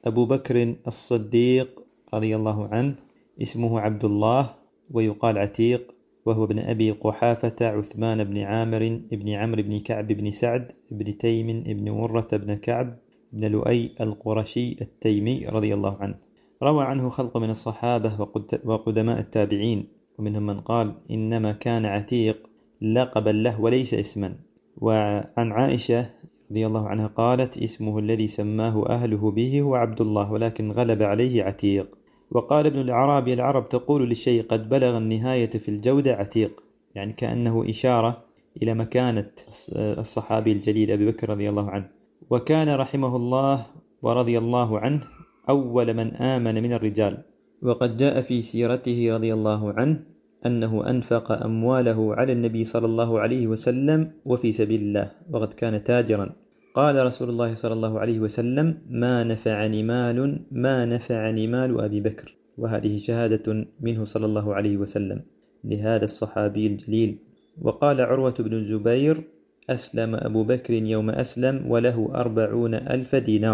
أبو بكر الصديق رضي الله عنه اسمه عبد الله ويقال عتيق، وهو ابن أبي قحافة عثمان بن عامر بن عمرو بن كعب بن سعد بن تيم بن مرة بن كعب بن لؤي القرشي التيمي رضي الله عنه. روى عنه خلق من الصحابة وقدماء التابعين، ومنهم من قال إنما كان عتيق لقبا له وليس اسما. وعن عائشة رضي الله عنها قالت اسمه الذي سماه أهله به هو عبد الله، ولكن غلب عليه عتيق. وقال ابن العرابي العرب تقول للشيء قد بلغ النهاية في الجودة عتيق، يعني كأنه إشارة إلى مكانة الصحابي الجليل أبي بكر رضي الله عنه. وكان رحمه الله ورضي الله عنه أول من آمن من الرجال، وقد جاء في سيرته رضي الله عنه أنه أنفق أمواله على النبي صلى الله عليه وسلم وفي سبيل الله، وقد كان تاجرا. قال رسول الله صلى الله عليه وسلم ما نفعني مال أبي بكر. وهذه شهادة منه صلى الله عليه وسلم لهذا الصحابي الجليل. وقال عروة بن الزبير أسلم أبو بكر يوم أسلم وله 40,000 دينار.